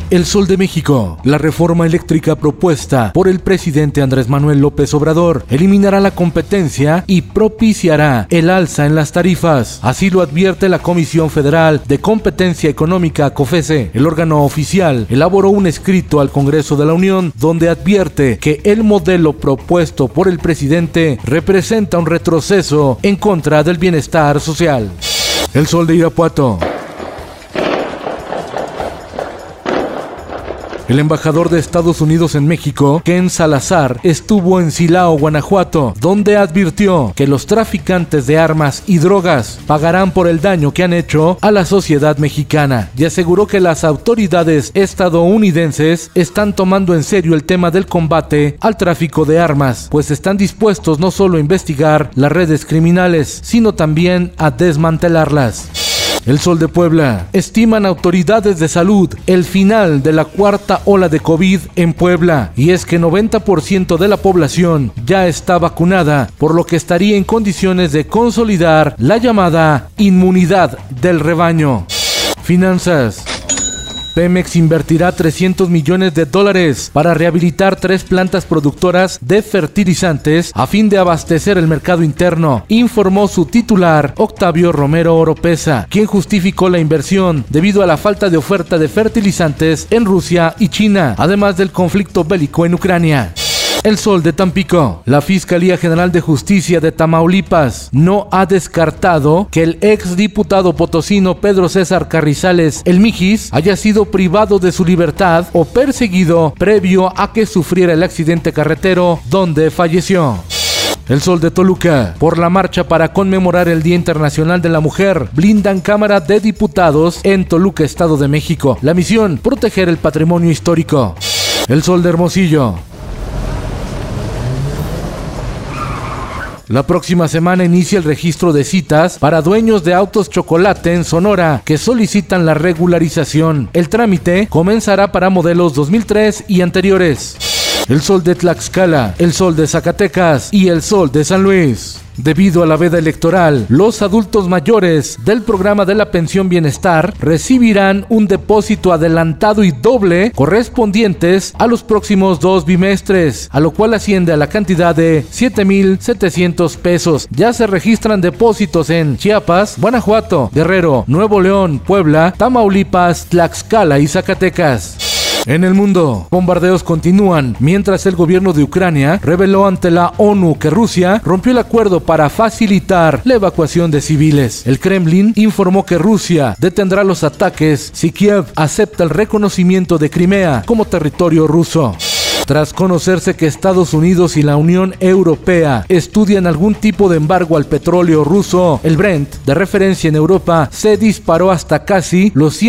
El Sol de México. La reforma eléctrica propuesta por el presidente Andrés Manuel López Obrador eliminará la competencia y propiciará el alza en las tarifas. Así lo advierte la Comisión Federal de Competencia Económica, COFESE. El órgano oficial elaboró un escrito al Congreso de la Unión donde advierte que el modelo propuesto por el presidente representa un retroceso en contra del bienestar social. El Sol de Irapuato. El embajador de Estados Unidos en México, Ken Salazar, estuvo en Silao, Guanajuato, donde advirtió que los traficantes de armas y drogas pagarán por el daño que han hecho a la sociedad mexicana, y aseguró que las autoridades estadounidenses están tomando en serio el tema del combate al tráfico de armas, pues están dispuestos no solo a investigar las redes criminales, sino también a desmantelarlas. El Sol de Puebla. Estiman autoridades de salud el final de la cuarta ola de COVID en Puebla, y es que 90% de la población ya está vacunada, por lo que estaría en condiciones de consolidar la llamada inmunidad del rebaño. Finanzas. Pemex invertirá $300 millones para rehabilitar 3 plantas productoras de fertilizantes a fin de abastecer el mercado interno, informó su titular Octavio Romero Oropesa, quien justificó la inversión debido a la falta de oferta de fertilizantes en Rusia y China, además del conflicto bélico en Ucrania. El Sol de Tampico. La Fiscalía General de Justicia de Tamaulipas no ha descartado que el exdiputado potosino Pedro César Carrizales, el Mijis, haya sido privado de su libertad o perseguido previo a que sufriera el accidente carretero donde falleció. El Sol de Toluca. Por la marcha para conmemorar el Día Internacional de la Mujer, blindan Cámara de Diputados en Toluca, Estado de México. La misión, proteger el patrimonio histórico. El Sol de Hermosillo. La próxima semana inicia el registro de citas para dueños de autos chocolate en Sonora que solicitan la regularización. El trámite comenzará para modelos 2003 y anteriores. El Sol de Tlaxcala, el Sol de Zacatecas y el Sol de San Luis. Debido a la veda electoral, los adultos mayores del programa de la pensión bienestar recibirán un depósito adelantado y doble correspondientes a los próximos 2 bimestres, a lo cual asciende a la cantidad de 7,700 pesos. Ya se registran depósitos en Chiapas, Guanajuato, Guerrero, Nuevo León, Puebla, Tamaulipas, Tlaxcala y Zacatecas. En el mundo, bombardeos continúan, mientras el gobierno de Ucrania reveló ante la ONU que Rusia rompió el acuerdo para facilitar la evacuación de civiles. El Kremlin informó que Rusia detendrá los ataques si Kiev acepta el reconocimiento de Crimea como territorio ruso. Tras conocerse que Estados Unidos y la Unión Europea estudian algún tipo de embargo al petróleo ruso, el Brent, de referencia en Europa, se disparó hasta casi los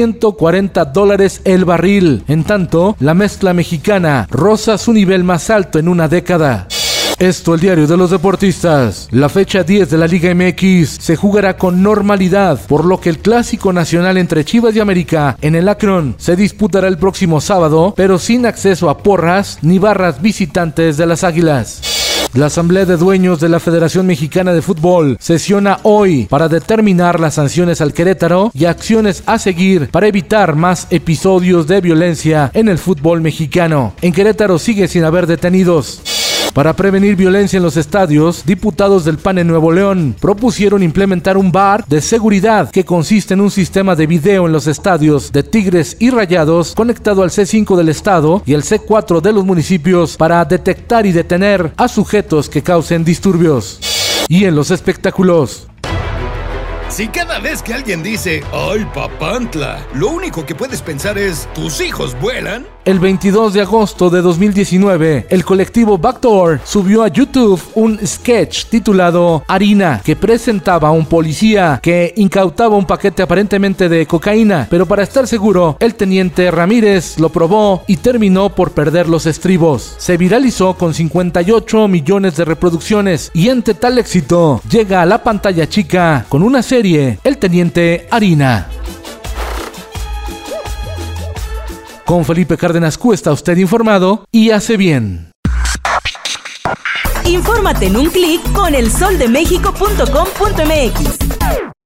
$140 el barril. En tanto, la mezcla mexicana roza su nivel más alto en una década. Esto, el diario de los deportistas. La fecha 10 de la Liga MX se jugará con normalidad, por lo que el clásico nacional entre Chivas y América en el Akron se disputará el próximo sábado, pero sin acceso a porras ni barras visitantes de las Águilas. La Asamblea de Dueños de la Federación Mexicana de Fútbol sesiona hoy para determinar las sanciones al Querétaro y acciones a seguir para evitar más episodios de violencia en el fútbol mexicano. En Querétaro sigue sin haber detenidos. Para prevenir violencia en los estadios, diputados del PAN en Nuevo León propusieron implementar un bar de seguridad que consiste en un sistema de video en los estadios de Tigres y Rayados conectado al C5 del estado y al C4 de los municipios para detectar y detener a sujetos que causen disturbios. Y en los espectáculos. Si cada vez que alguien dice ¡ay, papantla!, lo único que puedes pensar es ¿tus hijos vuelan? El 22 de agosto de 2019, el colectivo Backdoor subió a YouTube un sketch titulado Harina, que presentaba a un policía que incautaba un paquete aparentemente de cocaína, pero para estar seguro, el teniente Ramírez lo probó y terminó por perder los estribos. Se viralizó con 58 millones de reproducciones y ante tal éxito, llega a la pantalla chica con una serie, El Teniente Harina. Con Felipe Cárdenas Q está usted informado y hace bien. Infórmate en un clic con elsoldemexico.com.mx.